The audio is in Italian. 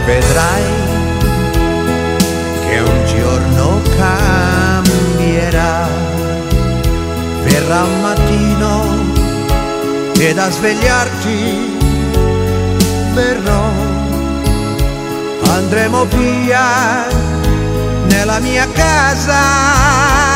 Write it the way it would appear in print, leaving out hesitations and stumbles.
vedrai che un giorno cambierà. Verrà un mattino ed a svegliarti verrò. Andremo via nella mia casa